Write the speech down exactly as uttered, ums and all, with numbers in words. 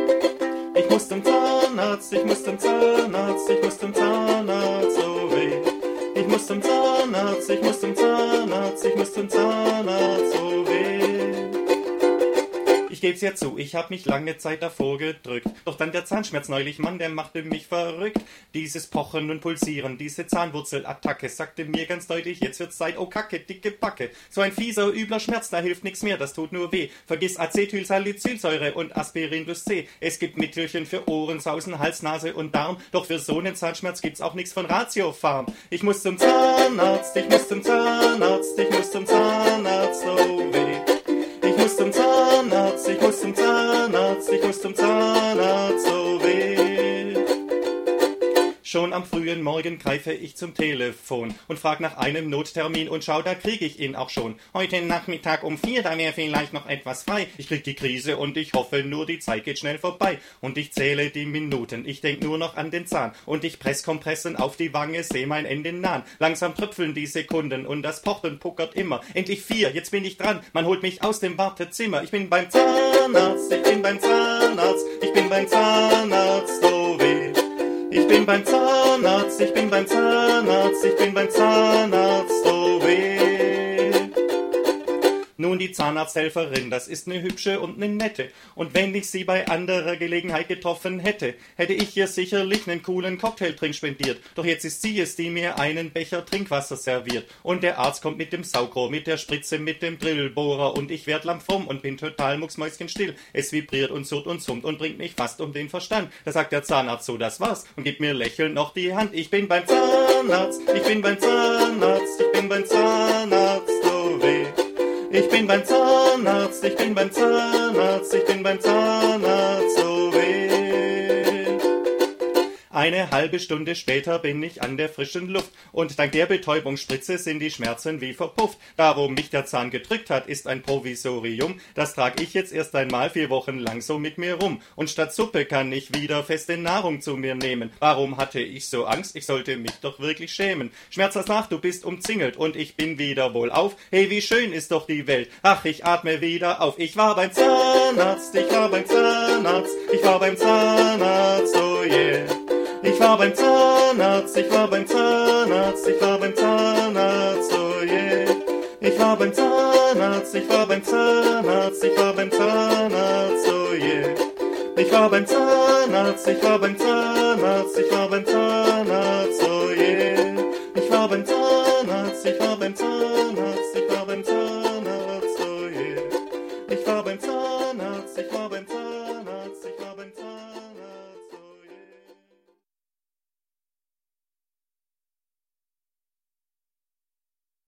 Ich muss zum Zahnarzt, ich muss zum Zahnarzt, ich muss zum Zahnarzt, so weh. Ich muss zum Zahnarzt, ich muss zum Zahnarzt, ich muss zum Zahnarzt, so weh. Ich geb's ja zu, ich hab mich lange Zeit davor gedrückt. Doch dann der Zahnschmerz neulich, Mann, der machte mich verrückt. Dieses Pochen und Pulsieren, diese Zahnwurzelattacke sagte mir ganz deutlich, jetzt wird's Zeit, oh Kacke, dicke Backe. So ein fieser, übler Schmerz, da hilft nix mehr, das tut nur weh. Vergiss Acetylsalicylsäure und Aspirin plus C. Es gibt Mittelchen für Ohrensausen, Hals, Nase und Darm. Doch für so einen Zahnschmerz gibt's auch nix von Ratiofarm. Ich muss zum Zahnarzt, ich muss zum Zahnarzt, ich muss zum Zahnarzt, oh weh. Ich muss zum Zahnarzt, ich muss zum Zahnarzt, ich muss zum Zahnarzt, so weh. Schon am frühen Morgen greife ich zum Telefon und frag nach einem Nottermin und schau, da krieg ich ihn auch schon. Heute Nachmittag um vier, da wär vielleicht noch etwas frei. Ich krieg die Krise und ich hoffe nur, die Zeit geht schnell vorbei. Und ich zähle die Minuten, ich denk nur noch an den Zahn. Und ich press Kompressen auf die Wange, seh mein Ende nahen. Langsam tröpfeln die Sekunden und das Pochen puckert immer. Endlich vier, jetzt bin ich dran, man holt mich aus dem Wartezimmer. Ich bin beim Zahnarzt, ich bin beim Zahnarzt, ich bin beim Zahnarzt, so weh. Ich bin beim Zahnarzt, ich bin beim Zahnarzt, ich bin beim Zahnarzt, so weh. Nun die Zahnarzthelferin, das ist ne hübsche und ne nette. Und wenn ich sie bei anderer Gelegenheit getroffen hätte, hätte ich ihr sicherlich nen coolen Cocktailtrink spendiert. Doch jetzt ist sie es, die mir einen Becher Trinkwasser serviert. Und der Arzt kommt mit dem Saugrohr, mit der Spritze, mit dem Drillbohrer. Und ich werd lampfromm und bin total mucksmäuschenstill. Es vibriert und surrt und summt und bringt mich fast um den Verstand. Da sagt der Zahnarzt, so das war's, und gibt mir lächelnd noch die Hand. Ich bin beim Zahnarzt, ich bin beim Zahnarzt, ich bin beim Zahnarzt, so weh. Ich bin beim Zahnarzt, ich bin beim Zahnarzt, ich bin beim Zahnarzt, so weh. Eine halbe Stunde später bin ich an der frischen Luft und dank der Betäubungsspritze sind die Schmerzen wie verpufft. Da, wo mich der Zahn gedrückt hat, ist ein Provisorium. Das trag ich jetzt erst einmal vier Wochen lang so mit mir rum. Und statt Suppe kann ich wieder feste Nahrung zu mir nehmen. Warum hatte ich so Angst? Ich sollte mich doch wirklich schämen. Schmerz das nach, du bist umzingelt und ich bin wieder wohlauf. Hey, wie schön ist doch die Welt. Ach, ich atme wieder auf. Ich war beim Zahnarzt, ich war beim Zahnarzt, ich war beim Zahnarzt, oh yeah. Ich war beim Zahnarzt, ich war beim Zahnarzt, ich war beim Zahnarzt, oh yeah. Ich war beim Zahnarzt, ich war beim Zahnarzt, ich war beim Zahnarzt, oh yeah. Ich war beim Zahnarzt, ich war beim Zahnarzt, ich war beim Zahnarzt, oh yeah. Ich war beim Zahnarzt, ich war beim Zahnarzt, ich war beim Zahnarzt, oh yeah. Ich war beim Zahnarzt.